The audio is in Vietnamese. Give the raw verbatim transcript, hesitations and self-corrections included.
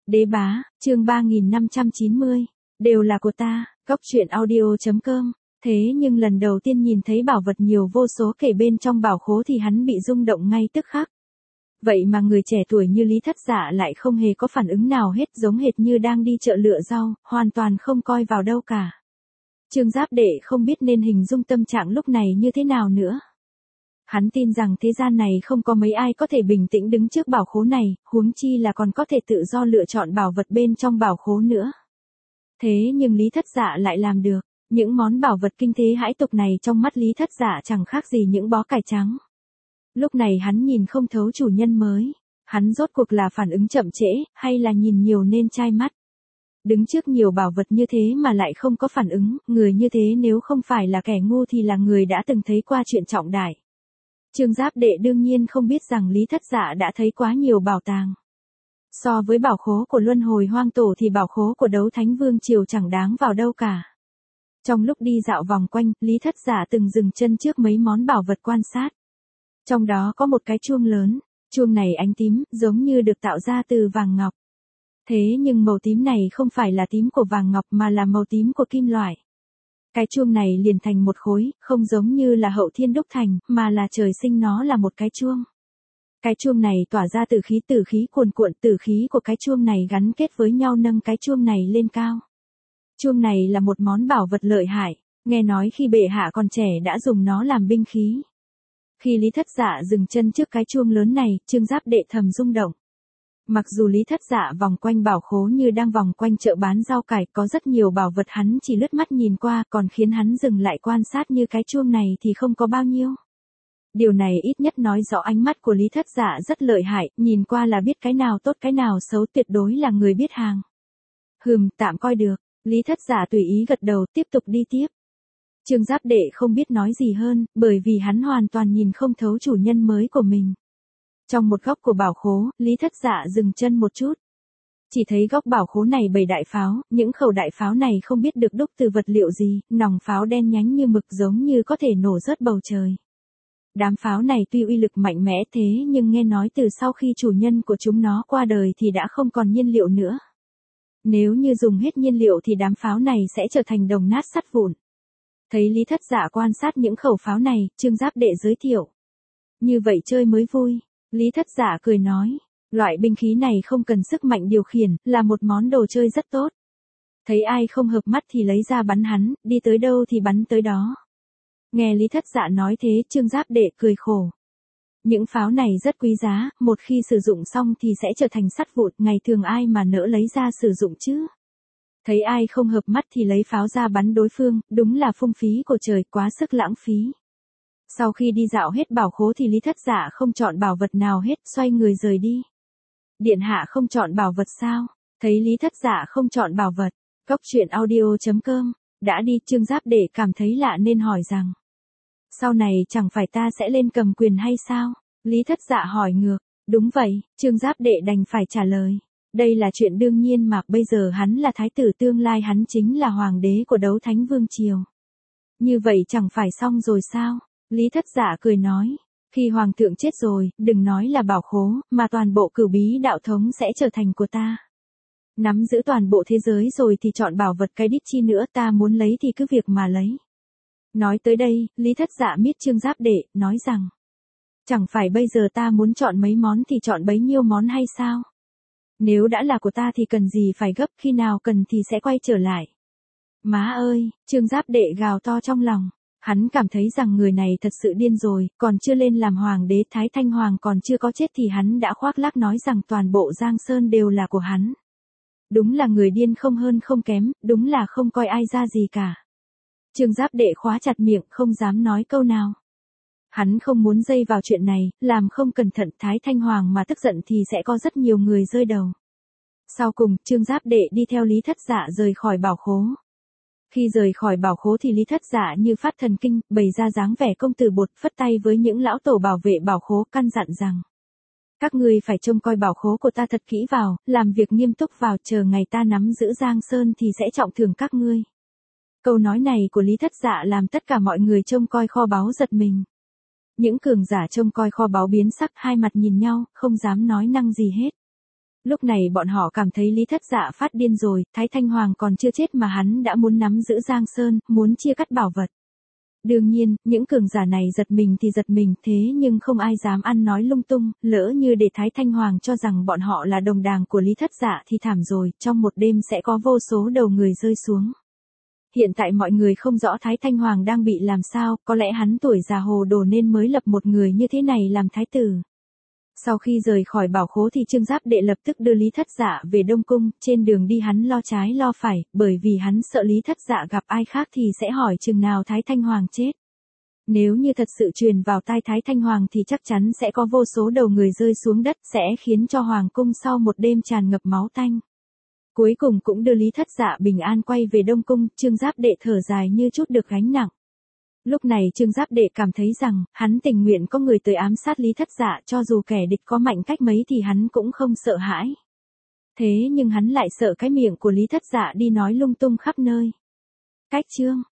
Đế bá, chương ba nghìn năm trăm chín mươi, đều là của ta, góc truyện audio.com. Thế nhưng lần đầu tiên nhìn thấy bảo vật nhiều vô số kể bên trong bảo khố thì hắn bị rung động ngay tức khắc. Vậy mà người trẻ tuổi như Lý Thất Dạ lại không hề có phản ứng nào hết, giống hệt như đang đi chợ lựa rau, hoàn toàn không coi vào đâu cả. Trương Giáp Đệ không biết nên hình dung tâm trạng lúc này như thế nào nữa. Hắn tin rằng thế gian này không có mấy ai có thể bình tĩnh đứng trước bảo khố này, huống chi là còn có thể tự do lựa chọn bảo vật bên trong bảo khố nữa. Thế nhưng Lý Thất Dạ lại làm được, những món bảo vật kinh thế hãi tục này trong mắt Lý Thất Dạ chẳng khác gì những bó cải trắng. Lúc này hắn nhìn không thấu chủ nhân mới, hắn rốt cuộc là phản ứng chậm trễ, hay là nhìn nhiều nên chai mắt. Đứng trước nhiều bảo vật như thế mà lại không có phản ứng, người như thế nếu không phải là kẻ ngu thì là người đã từng thấy qua chuyện trọng đại. Trương Giáp Đệ đương nhiên không biết rằng Lý Thất Dạ đã thấy quá nhiều bảo tàng. So với bảo khố của Luân Hồi Hoang Tổ thì bảo khố của Đấu Thánh Vương Triều chẳng đáng vào đâu cả. Trong lúc đi dạo vòng quanh, Lý Thất Dạ từng dừng chân trước mấy món bảo vật quan sát. Trong đó có một cái chuông lớn, chuông này ánh tím, giống như được tạo ra từ vàng ngọc. Thế nhưng màu tím này không phải là tím của vàng ngọc mà là màu tím của kim loại. Cái chuông này liền thành một khối, không giống như là hậu thiên đúc thành, mà là trời sinh nó là một cái chuông. Cái chuông này tỏa ra tử khí tử khí cuồn cuộn, tử khí của cái chuông này gắn kết với nhau nâng cái chuông này lên cao. Chuông này là một món bảo vật lợi hại, nghe nói khi bệ hạ còn trẻ đã dùng nó làm binh khí. Khi Lý Thất Dạ dừng chân trước cái chuông lớn này, Trương Giáp Đệ thầm rung động. Mặc dù Lý Thất Dạ vòng quanh bảo khố như đang vòng quanh chợ bán rau cải, có rất nhiều bảo vật hắn chỉ lướt mắt nhìn qua, còn khiến hắn dừng lại quan sát như cái chuông này thì không có bao nhiêu. Điều này ít nhất nói rõ ánh mắt của Lý Thất Dạ rất lợi hại, nhìn qua là biết cái nào tốt cái nào xấu, tuyệt đối là người biết hàng. Hừm, tạm coi được, Lý Thất Dạ tùy ý gật đầu, tiếp tục đi tiếp. Trương Giáp Đệ không biết nói gì hơn, bởi vì hắn hoàn toàn nhìn không thấu chủ nhân mới của mình. Trong một góc của bảo khố, Lý Thất Dạ dừng chân một chút. Chỉ thấy góc bảo khố này bày đại pháo, những khẩu đại pháo này không biết được đúc từ vật liệu gì, nòng pháo đen nhánh như mực giống như có thể nổ rớt bầu trời. Đám pháo này tuy uy lực mạnh mẽ thế nhưng nghe nói từ sau khi chủ nhân của chúng nó qua đời thì đã không còn nhiên liệu nữa. Nếu như dùng hết nhiên liệu thì đám pháo này sẽ trở thành đồng nát sắt vụn. Thấy Lý Thất Dạ quan sát những khẩu pháo này, Trương Giáp Đệ giới thiệu. Như vậy chơi mới vui. Lý Thất Dạ cười nói, loại binh khí này không cần sức mạnh điều khiển, là một món đồ chơi rất tốt. Thấy ai không hợp mắt thì lấy ra bắn hắn, đi tới đâu thì bắn tới đó. Nghe Lý Thất Dạ nói thế, Trương Giáp Đệ cười khổ. Những pháo này rất quý giá, một khi sử dụng xong thì sẽ trở thành sắt vụn, ngày thường ai mà nỡ lấy ra sử dụng chứ. Thấy ai không hợp mắt thì lấy pháo ra bắn đối phương, đúng là phung phí của trời, quá sức lãng phí. Sau khi đi dạo hết bảo khố thì Lý Thất Dạ không chọn bảo vật nào hết, xoay người rời đi. Điện hạ không chọn bảo vật sao? Thấy Lý Thất Dạ không chọn bảo vật, góc truyện audio.com, đã đi. Trương Giáp Đệ cảm thấy lạ nên hỏi rằng, sau này chẳng phải ta sẽ lên cầm quyền hay sao? Lý Thất Dạ hỏi ngược, đúng vậy, Trương Giáp Đệ đành phải trả lời. Đây là chuyện đương nhiên mà, bây giờ hắn là thái tử tương lai, hắn chính là hoàng đế của Đấu Thánh Vương Triều. Như vậy chẳng phải xong rồi sao? Lý Thất Dạ cười nói, khi hoàng thượng chết rồi, đừng nói là bảo khố, mà toàn bộ cửu bí đạo thống sẽ trở thành của ta. Nắm giữ toàn bộ thế giới rồi thì chọn bảo vật cái đít chi nữa, ta muốn lấy thì cứ việc mà lấy. Nói tới đây, Lý Thất Dạ miết Trương Giáp Đệ, nói rằng, chẳng phải bây giờ ta muốn chọn mấy món thì chọn bấy nhiêu món hay sao? Nếu đã là của ta thì cần gì phải gấp, khi nào cần thì sẽ quay trở lại. Má ơi, Trương Giáp Đệ gào to trong lòng. Hắn cảm thấy rằng người này thật sự điên rồi, còn chưa lên làm hoàng đế, Thái Thanh Hoàng còn chưa có chết thì hắn đã khoác lác nói rằng toàn bộ Giang Sơn đều là của hắn. Đúng là người điên không hơn không kém, đúng là không coi ai ra gì cả. Trương Giáp Đệ khóa chặt miệng, không dám nói câu nào. Hắn không muốn dây vào chuyện này, làm không cẩn thận Thái Thanh Hoàng mà tức giận thì sẽ có rất nhiều người rơi đầu. Sau cùng, Trương Giáp Đệ đi theo Lý Thất Dạ rời khỏi bảo khố. Khi rời khỏi bảo khố thì Lý Thất Dạ như phát thần kinh, bày ra dáng vẻ công tử bột, phất tay với những lão tổ bảo vệ bảo khố, căn dặn rằng, các ngươi phải trông coi bảo khố của ta thật kỹ vào, làm việc nghiêm túc vào, chờ ngày ta nắm giữ Giang Sơn thì sẽ trọng thưởng các ngươi. Câu nói này của Lý Thất Dạ làm tất cả mọi người trông coi kho báu giật mình. Những cường giả trông coi kho báu biến sắc, hai mặt nhìn nhau, không dám nói năng gì hết. Lúc này bọn họ cảm thấy Lý Thất Dạ phát điên rồi, Thái Thanh Hoàng còn chưa chết mà hắn đã muốn nắm giữ Giang Sơn, muốn chia cắt bảo vật. Đương nhiên, những cường giả này giật mình thì giật mình, thế nhưng không ai dám ăn nói lung tung, lỡ như để Thái Thanh Hoàng cho rằng bọn họ là đồng đảng của Lý Thất Dạ thì thảm rồi, trong một đêm sẽ có vô số đầu người rơi xuống. Hiện tại mọi người không rõ Thái Thanh Hoàng đang bị làm sao, có lẽ hắn tuổi già hồ đồ nên mới lập một người như thế này làm thái tử. Sau khi rời khỏi bảo khố thì Trương Giáp Đệ lập tức đưa Lý Thất Dạ về Đông Cung, trên đường đi hắn lo trái lo phải, bởi vì hắn sợ Lý Thất Dạ gặp ai khác thì sẽ hỏi chừng nào Thái Thanh Hoàng chết. Nếu như thật sự truyền vào tai Thái Thanh Hoàng thì chắc chắn sẽ có vô số đầu người rơi xuống đất, sẽ khiến cho Hoàng cung sau một đêm tràn ngập máu tanh. Cuối cùng cũng đưa Lý Thất Dạ bình an quay về Đông Cung, Trương Giáp Đệ thở dài như chút được gánh nặng. Lúc này Trương Giáp Đệ cảm thấy rằng, hắn tình nguyện có người tới ám sát Lý Thất Dạ, cho dù kẻ địch có mạnh cách mấy thì hắn cũng không sợ hãi. Thế nhưng hắn lại sợ cái miệng của Lý Thất Dạ đi nói lung tung khắp nơi. Cách chương